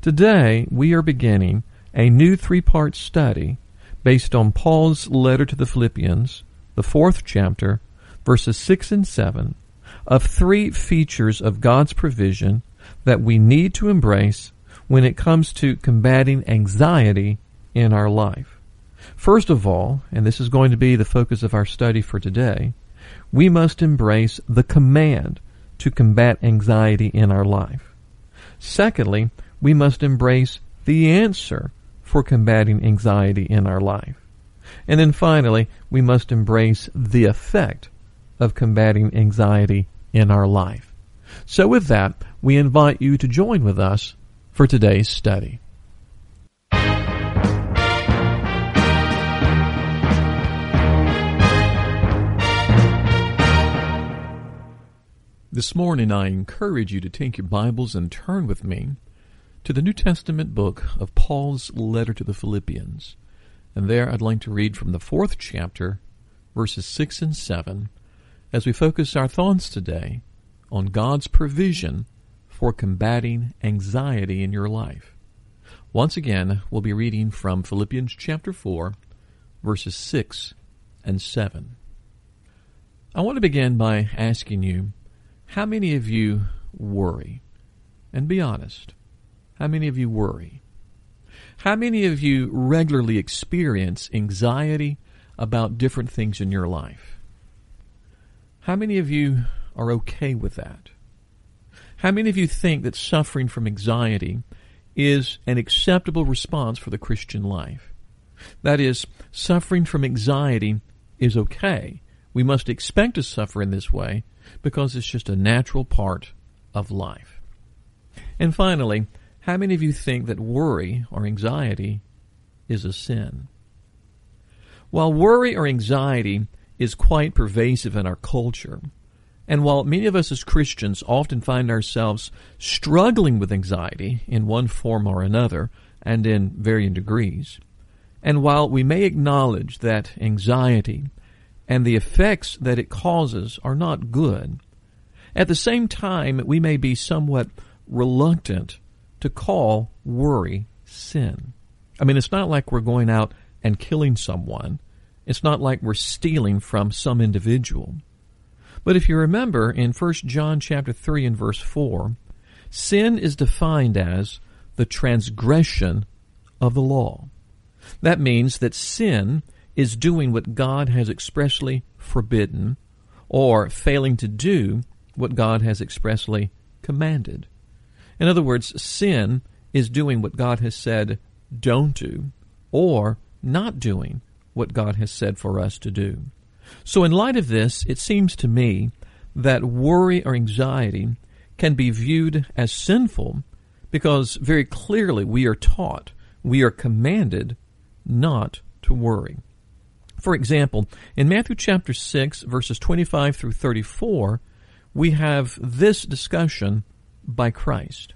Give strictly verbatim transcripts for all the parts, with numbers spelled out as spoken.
Today, we are beginning a new three-part study based on Paul's letter to the Philippians, the fourth chapter, verses six and seven, of three features of God's provision that we need to embrace when it comes to combating anxiety in our life. First of all, and this is going to be the focus of our study for today, we must embrace the command to combat anxiety in our life. Secondly, we must embrace the answer for combating anxiety in our life. And then finally, we must embrace the effect of combating anxiety in our life. So with that, we invite you to join with us for today's study. This morning I encourage you to take your Bibles and turn with me to the New Testament book of Paul's letter to the Philippians. And there I'd like to read from the fourth chapter, verses six and seven, as we focus our thoughts today on God's provision for combating anxiety in your life. Once again, we'll be reading from Philippians chapter four, verses six and seven. I want to begin by asking you, how many of you worry? And be honest. How many of you worry? How many of you regularly experience anxiety about different things in your life? How many of you are okay with that? How many of you think that suffering from anxiety is an acceptable response for the Christian life? That is, suffering from anxiety is okay. We must expect to suffer in this way because it's just a natural part of life. And finally, how many of you think that worry or anxiety is a sin? While worry or anxiety is quite pervasive in our culture, and while many of us as Christians often find ourselves struggling with anxiety in one form or another and in varying degrees, and while we may acknowledge that anxiety and the effects that it causes are not good, at the same time we may be somewhat reluctant to call worry sin. I mean, it's not like we're going out and killing someone. It's not like we're stealing from some individual. But if you remember in First John chapter three and verse four, sin is defined as the transgression of the law. That means that sin is doing what God has expressly forbidden or failing to do what God has expressly commanded. In other words, sin is doing what God has said don't do, or not doing what God has said for us to do. So in light of this, it seems to me that worry or anxiety can be viewed as sinful because very clearly we are taught, we are commanded not to worry. For example, in Matthew chapter six, verses twenty-five through thirty-four, we have this discussion by Christ.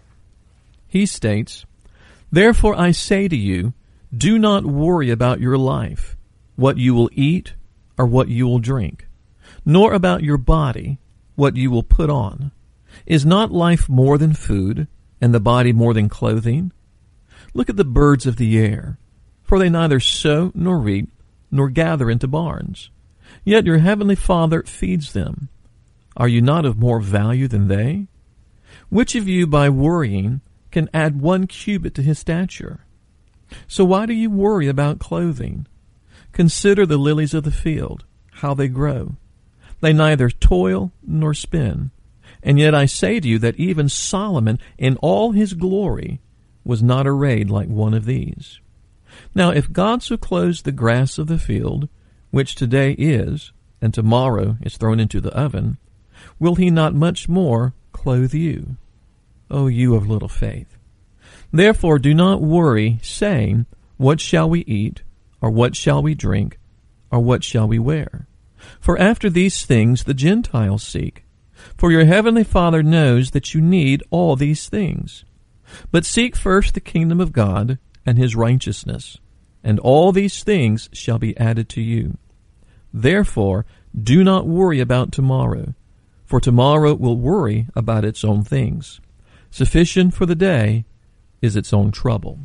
He states, "Therefore I say to you, do not worry about your life, what you will eat or what you will drink, nor about your body, what you will put on. Is not life more than food, and the body more than clothing? Look at the birds of the air, for they neither sow nor reap, nor gather into barns, yet your heavenly Father feeds them. Are you not of more value than they? Which of you by worrying can add one cubit to his stature? So why do you worry about clothing? Consider the lilies of the field, how they grow. They neither toil nor spin. And yet I say to you that even Solomon in all his glory was not arrayed like one of these. Now if God so clothes the grass of the field, which today is, and tomorrow is thrown into the oven, will he not much more clothe you, O you of little faith? Therefore do not worry, saying, what shall we eat, or what shall we drink, or what shall we wear? For after these things the Gentiles seek. For your heavenly Father knows that you need all these things. But seek first the kingdom of God and his righteousness, and all these things shall be added to you. Therefore do not worry about tomorrow, for tomorrow will worry about its own things. Sufficient for the day is its own trouble.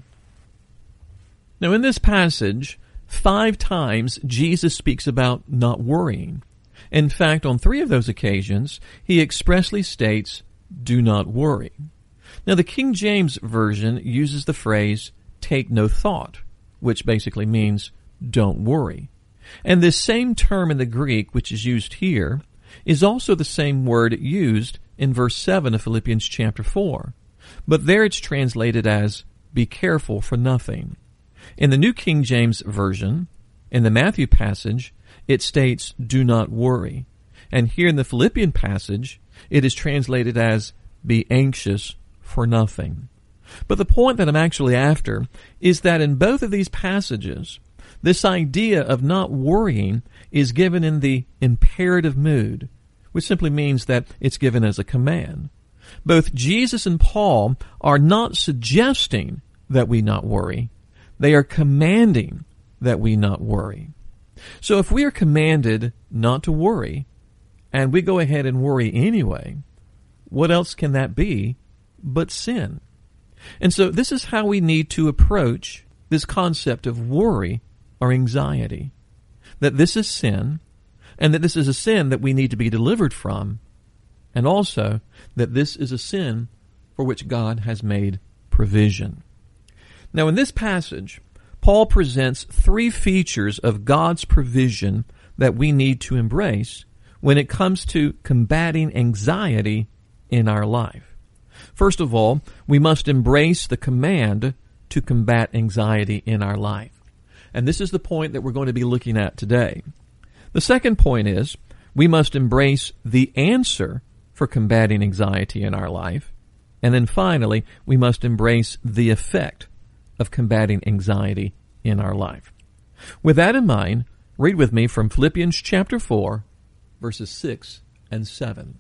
Now, in this passage, five times Jesus speaks about not worrying. In fact, on three of those occasions, he expressly states, "Do not worry." Now, the King James Version uses the phrase, "take no thought," which basically means, don't worry. And this same term in the Greek, which is used here, is also the same word used in verse seven of Philippians chapter four. But there it's translated as, "be careful for nothing." In the New King James Version, in the Matthew passage, it states, "do not worry." And here in the Philippian passage, it is translated as, "be anxious for nothing." But the point that I'm actually after is that in both of these passages, this idea of not worrying is given in the imperative mood, which simply means that it's given as a command. Both Jesus and Paul are not suggesting that we not worry. They are commanding that we not worry. So if we are commanded not to worry, and we go ahead and worry anyway, what else can that be but sin? And so this is how we need to approach this concept of worry or anxiety. That this is sin, and that this is a sin that we need to be delivered from, and also that this is a sin for which God has made provision. Now, in this passage, Paul presents three features of God's provision that we need to embrace when it comes to combating anxiety in our life. First of all, we must embrace the command to combat anxiety in our life. And this is the point that we're going to be looking at today. The second point is we must embrace the answer for combating anxiety in our life. And then finally, we must embrace the effect of combating anxiety in our life. With that in mind, read with me from Philippians chapter four, verses six and seven.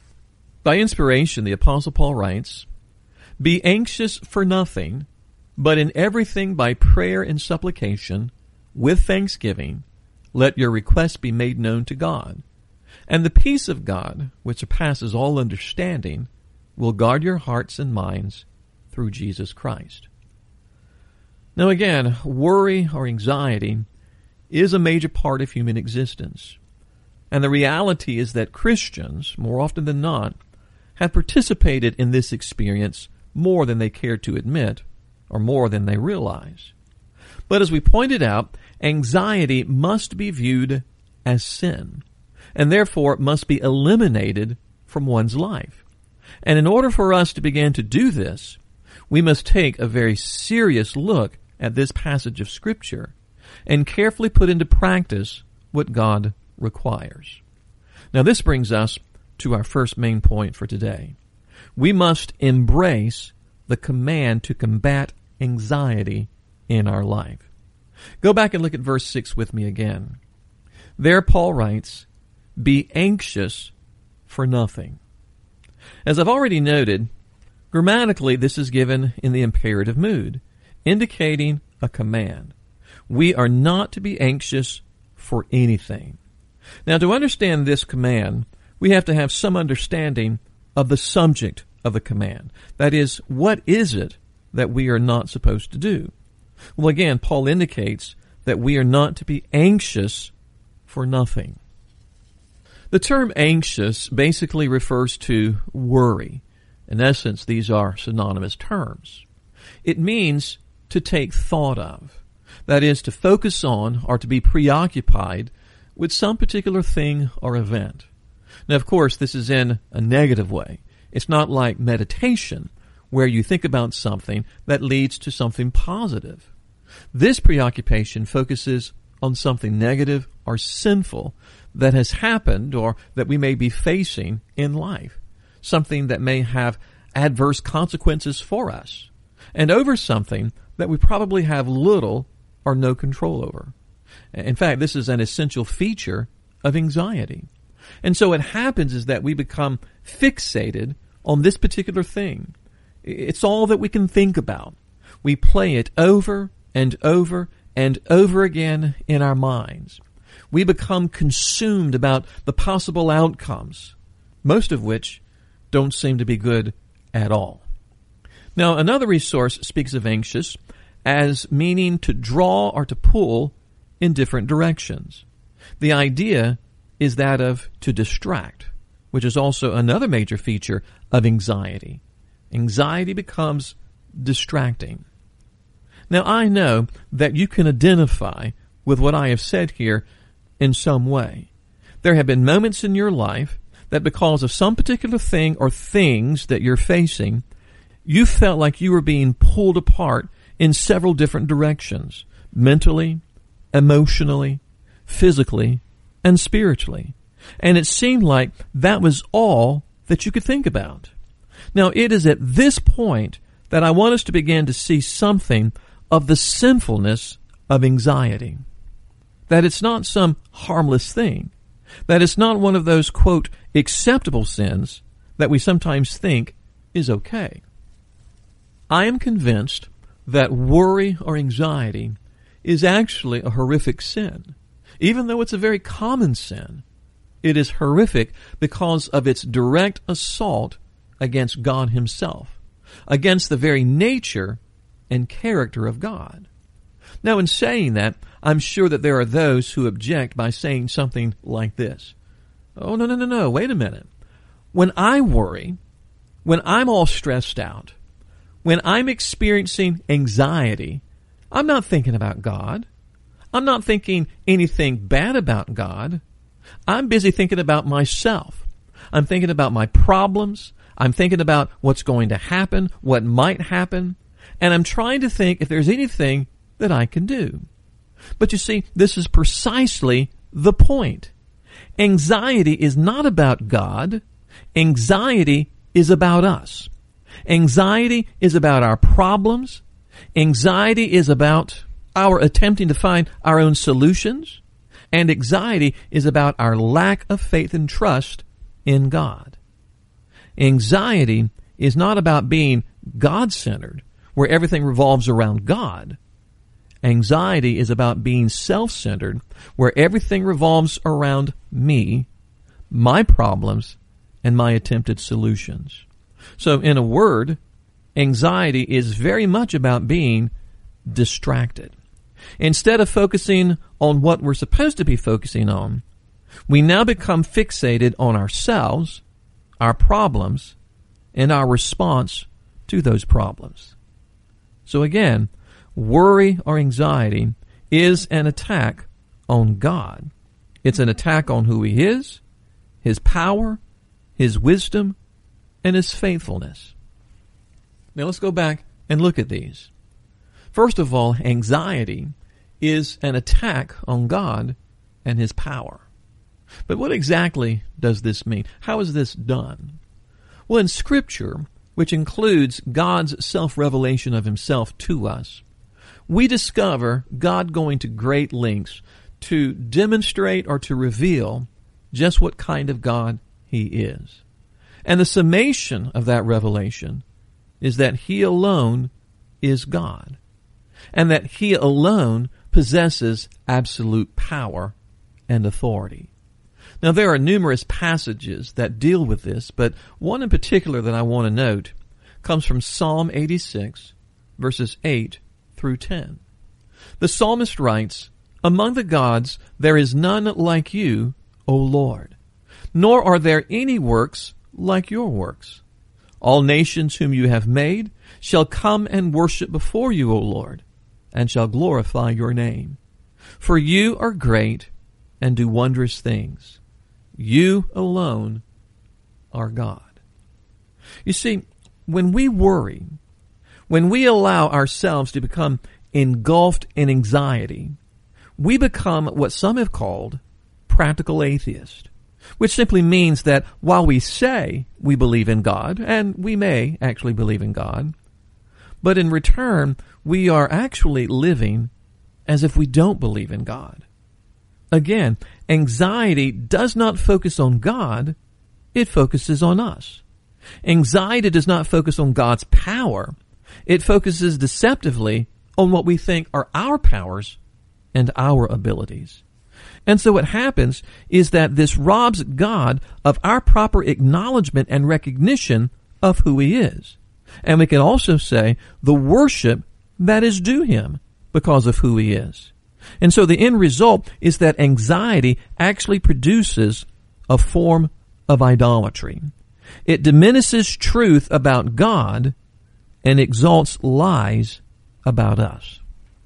By inspiration, the Apostle Paul writes, "Be anxious for nothing, but in everything by prayer and supplication, with thanksgiving, let your requests be made known to God. And the peace of God, which surpasses all understanding, will guard your hearts and minds through Jesus Christ." Now again, worry or anxiety is a major part of human existence. And the reality is that Christians, more often than not, have participated in this experience more than they care to admit, or more than they realize. But as we pointed out, anxiety must be viewed as sin, and therefore must be eliminated from one's life. And in order for us to begin to do this, we must take a very serious look at this passage of Scripture and carefully put into practice what God requires. Now this brings us to our first main point for today. We must embrace the command to combat anxiety in our life. Go back and look at verse six with me again. There Paul writes, "Be anxious for nothing." As I've already noted, grammatically this is given in the imperative mood, indicating a command. We are not to be anxious for anything. Now, to understand this command, we have to have some understanding of the subject of the command. That is, what is it that we are not supposed to do? Well, again, Paul indicates that we are not to be anxious for nothing. The term anxious basically refers to worry. In essence, these are synonymous terms. It means to take thought of. That is, to focus on or to be preoccupied with some particular thing or event. Now, of course, this is in a negative way. It's not like meditation, where you think about something that leads to something positive. This preoccupation focuses on something negative or sinful that has happened or that we may be facing in life, something that may have adverse consequences for us, and over something that we probably have little or no control over. In fact, this is an essential feature of anxiety. And so what happens is that we become fixated on this particular thing. It's all that we can think about. We play it over and over and over again in our minds. We become consumed about the possible outcomes, most of which don't seem to be good at all. Now, another resource speaks of anxious as meaning to draw or to pull in different directions. The idea is that of to distract, which is also another major feature of anxiety. Anxiety becomes distracting. Now, I know that you can identify with what I have said here in some way. There have been moments in your life that because of some particular thing or things that you're facing, you felt like you were being pulled apart in several different directions, mentally, emotionally, physically, and spiritually. And it seemed like that was all that you could think about. Now, it is at this point that I want us to begin to see something of the sinfulness of anxiety. That it's not some harmless thing. That it's not one of those, quote, acceptable sins that we sometimes think is okay. I am convinced that worry or anxiety is actually a horrific sin. Even though it's a very common sin, it is horrific because of its direct assault against God Himself, against the very nature and character of God. Now, in saying that, I'm sure that there are those who object by saying something like this. Oh, no, no, no, no, wait a minute. When I worry, when I'm all stressed out, when I'm experiencing anxiety, I'm not thinking about God. I'm not thinking anything bad about God. I'm busy thinking about myself. I'm thinking about my problems. I'm thinking about what's going to happen, what might happen, and I'm trying to think if there's anything that I can do. But you see, this is precisely the point. Anxiety is not about God. Anxiety is about us. Anxiety is about our problems. Anxiety is about our attempting to find our own solutions. And anxiety is about our lack of faith and trust in God. Anxiety is not about being God-centered, where everything revolves around God. Anxiety is about being self-centered, where everything revolves around me, my problems, and my attempted solutions. So, in a word, anxiety is very much about being distracted. Instead of focusing on what we're supposed to be focusing on, we now become fixated on ourselves, our problems, and our response to those problems. So again, worry or anxiety is an attack on God. It's an attack on who He is, His power, His wisdom, and His faithfulness. Now let's go back and look at these. First of all, anxiety is an attack on God and His power. But what exactly does this mean? How is this done? Well, in Scripture, which includes God's self-revelation of Himself to us, we discover God going to great lengths to demonstrate or to reveal just what kind of God He is. And the summation of that revelation is that He alone is God, and that He alone possesses absolute power and authority. Now, there are numerous passages that deal with this, but one in particular that I want to note comes from Psalm eighty-six, verses eight through ten. The psalmist writes, "Among the gods there is none like you, O Lord, nor are there any works like your works. All nations whom you have made shall come and worship before you, O Lord, and shall glorify your name. For you are great and do wondrous things. You alone are God." You see, when we worry, when we allow ourselves to become engulfed in anxiety, we become what some have called practical atheists, which simply means that while we say we believe in God, and we may actually believe in God, but in return, we are actually living as if we don't believe in God. Again, anxiety does not focus on God, it focuses on us. Anxiety does not focus on God's power, it focuses deceptively on what we think are our powers and our abilities. And so what happens is that this robs God of our proper acknowledgement and recognition of who He is. And we can also say the worship that is due him because of who he is. And so the end result is that anxiety actually produces a form of idolatry. It diminishes truth about God and exalts lies about us.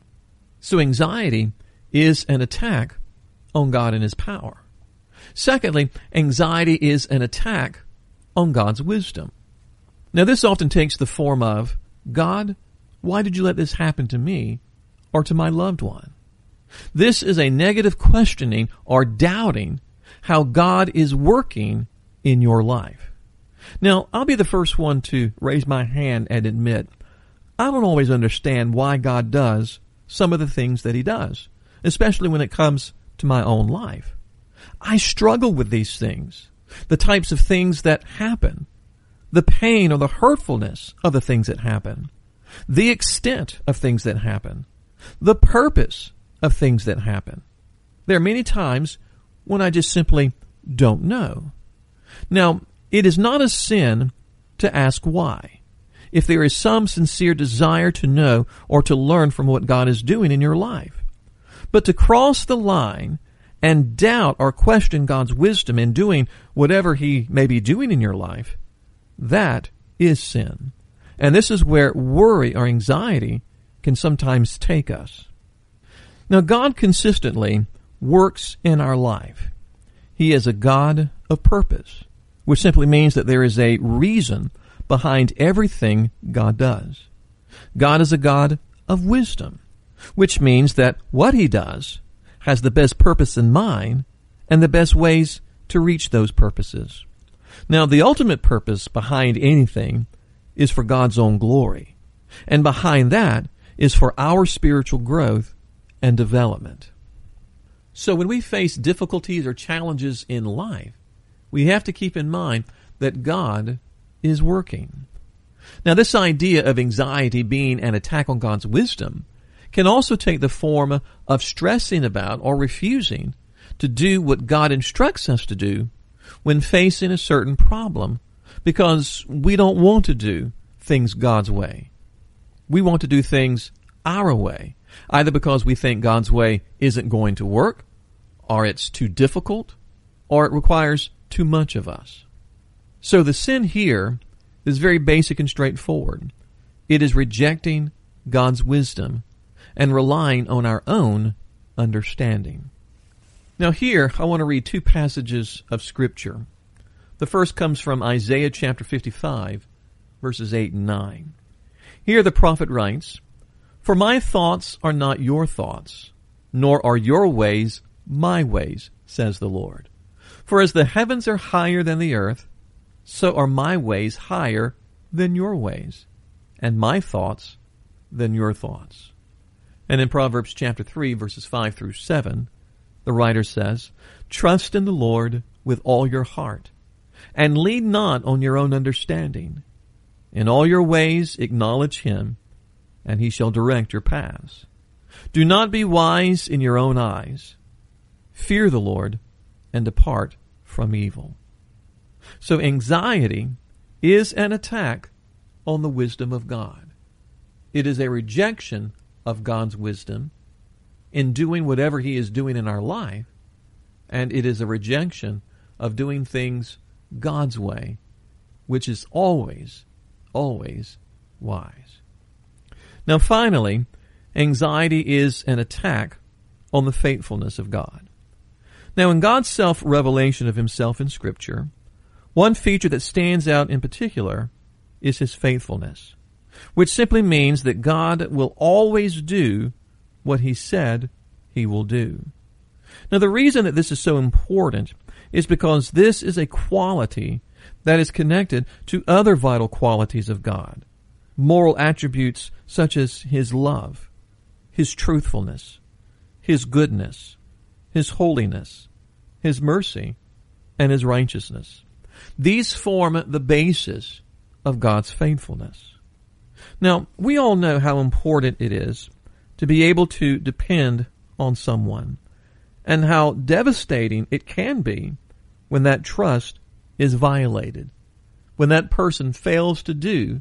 So anxiety is an attack on God and his power. Secondly, anxiety is an attack on God's wisdom. Now this often takes the form of, God, why did you let this happen to me or to my loved one? This is a negative questioning or doubting how God is working in your life. Now, I'll be the first one to raise my hand and admit, I don't always understand why God does some of the things that he does, especially when it comes to my own life. I struggle with these things, the types of things that happen, the pain or the hurtfulness of the things that happen, the extent of things that happen, the purpose of things that happen. There are many times when I just simply don't know. Now, it is not a sin to ask why, if there is some sincere desire to know or to learn from what God is doing in your life. But to cross the line and doubt or question God's wisdom in doing whatever he may be doing in your life, that is sin. And this is where worry or anxiety can sometimes take us. Now, God consistently works in our life. He is a God of purpose, which simply means that there is a reason behind everything God does. God is a God of wisdom, which means that what he does has the best purpose in mind and the best ways to reach those purposes. Now, the ultimate purpose behind anything is for God's own glory, and behind that is for our spiritual growth and development. So when we face difficulties or challenges in life, we have to keep in mind that God is working. Now, this idea of anxiety being an attack on God's wisdom can also take the form of stressing about or refusing to do what God instructs us to do when facing a certain problem, because we don't want to do things God's way. We want to do things our way, either because we think God's way isn't going to work, or it's too difficult, or it requires too much of us. So the sin here is very basic and straightforward. It is rejecting God's wisdom and relying on our own understanding. Now here, I want to read two passages of Scripture. The first comes from Isaiah chapter fifty-five, verses eight and nine. Here the prophet writes, "For my thoughts are not your thoughts, nor are your ways my ways, says the Lord. For as the heavens are higher than the earth, so are my ways higher than your ways, and my thoughts than your thoughts." And in Proverbs chapter three, verses five through seven, the writer says, "Trust in the Lord with all your heart, and lean not on your own understanding. In all your ways acknowledge him, and he shall direct your paths. Do not be wise in your own eyes. Fear the Lord, and depart from evil." So anxiety is an attack on the wisdom of God. It is a rejection of God's wisdom in doing whatever he is doing in our life, and it is a rejection of doing things God's way, which is always, always wise. Now finally, anxiety is an attack on the faithfulness of God. Now in God's self-revelation of himself in Scripture, one feature that stands out in particular is his faithfulness, which simply means that God will always do what he said he will do. Now the reason that this is so important is because this is a quality that is connected to other vital qualities of God, moral attributes such as his love, his truthfulness, his goodness, his holiness, his mercy, and his righteousness. These form the basis of God's faithfulness. Now, we all know how important it is to be able to depend on someone, and how devastating it can be when that trust is violated, when that person fails to do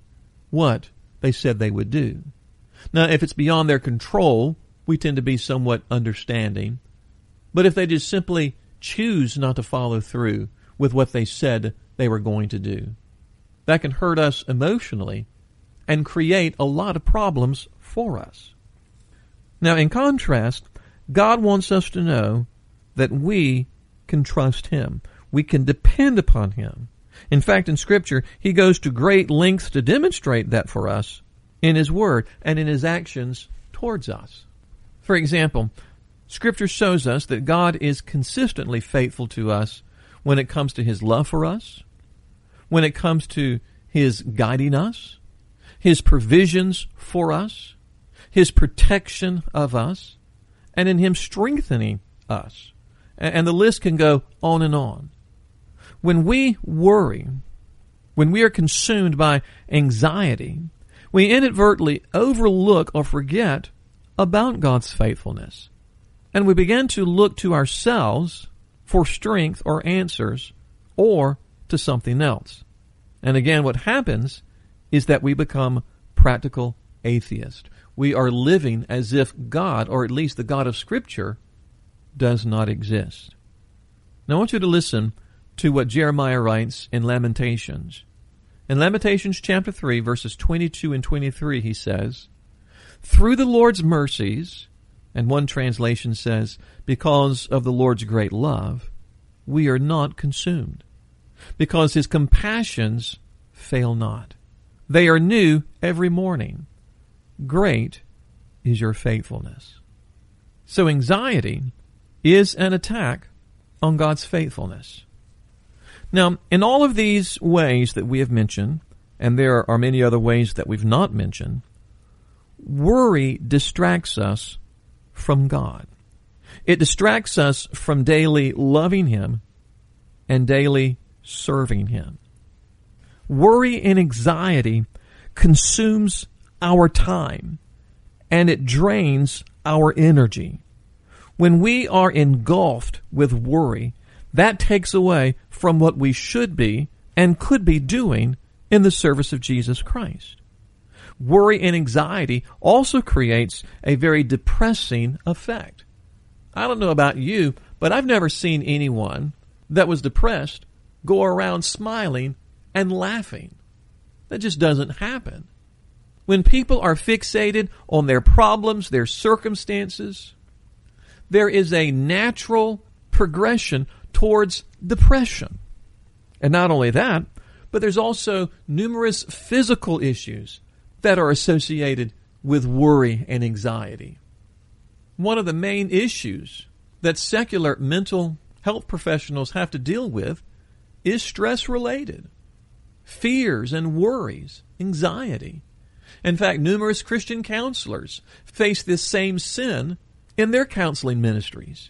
what they said they would do. Now, if it's beyond their control, we tend to be somewhat understanding. But if they just simply choose not to follow through with what they said they were going to do, that can hurt us emotionally and create a lot of problems for us. Now, in contrast, God wants us to know that we can trust Him. We can depend upon Him. In fact, in Scripture, He goes to great lengths to demonstrate that for us in His Word and in His actions towards us. For example, Scripture shows us that God is consistently faithful to us when it comes to His love for us, when it comes to His guiding us, His provisions for us, His protection of us, and in Him strengthening us. And the list can go on and on. When we worry, when we are consumed by anxiety, we inadvertently overlook or forget about God's faithfulness. And we begin to look to ourselves for strength or answers, or to something else. And again, what happens is that we become practical atheists. We are living as if God, or at least the God of Scripture, does not exist. Now I want you to listen to what Jeremiah writes in Lamentations. In Lamentations chapter three, verses twenty-two and twenty-three, he says, "Through the Lord's mercies," and one translation says, "because of the Lord's great love, we are not consumed, because His compassions fail not. They are new every morning. Great is your faithfulness." So anxiety is an attack on God's faithfulness. Now, in all of these ways that we have mentioned, and there are many other ways that we've not mentioned, worry distracts us from God. It distracts us from daily loving Him and daily serving Him. Worry and anxiety consumes our time, and it drains our energy. When we are engulfed with worry, that takes away from what we should be and could be doing in the service of Jesus Christ. Worry and anxiety also creates a very depressing effect. I don't know about you, but I've never seen anyone that was depressed go around smiling and laughing. That just doesn't happen. When people are fixated on their problems, their circumstances, there is a natural progression towards depression. And not only that, but there's also numerous physical issues that are associated with worry and anxiety. One of the main issues that secular mental health professionals have to deal with is stress-related. Fears and worries, anxiety. In fact, numerous Christian counselors face this same sin in their counseling ministries.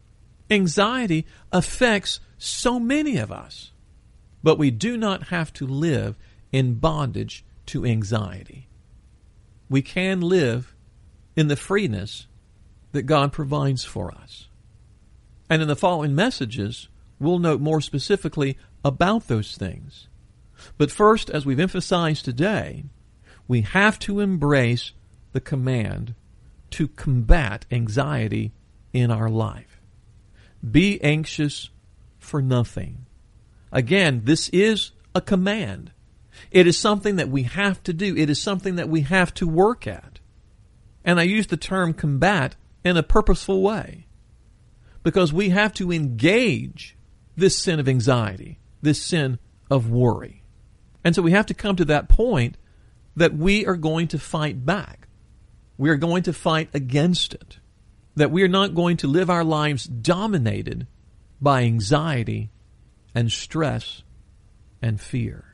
Anxiety affects so many of us, but we do not have to live in bondage to anxiety. We can live in the freeness that God provides for us. And in the following messages, we'll note more specifically about those things. But first, as we've emphasized today, we have to embrace the command to combat anxiety in our life. Be anxious for nothing. Again, this is a command. It is something that we have to do. It is something that we have to work at. And I use the term combat in a purposeful way, because we have to engage this sin of anxiety, this sin of worry. And so we have to come to that point that we are going to fight back. We are going to fight against it. That we are not going to live our lives dominated by anxiety and stress and fear.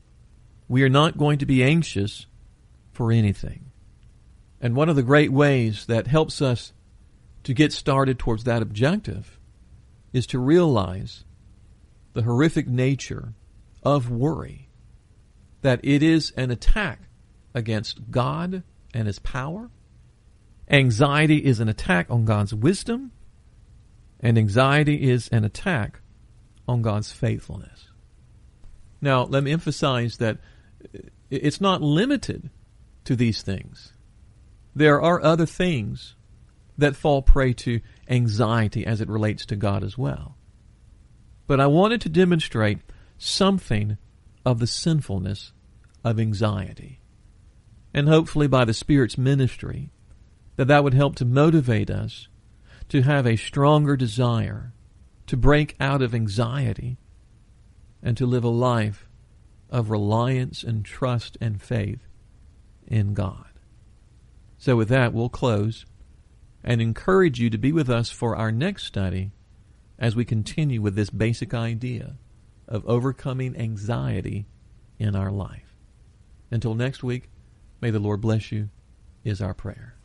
We are not going to be anxious for anything. And one of the great ways that helps us to get started towards that objective is to realize the horrific nature of worry, that it is an attack against God and His power. Anxiety is an attack on God's wisdom, and anxiety is an attack on God's faithfulness. Now, let me emphasize that It's not limited to these things. There are other things that fall prey to anxiety as it relates to God as well. But I wanted to demonstrate something of the sinfulness of anxiety. And hopefully by the Spirit's ministry, that that would help to motivate us to have a stronger desire to break out of anxiety and to live a life of reliance and trust and faith in God. So with that, we'll close and encourage you to be with us for our next study as we continue with this basic idea of overcoming anxiety in our life. Until next week, may the Lord bless you, is our prayer.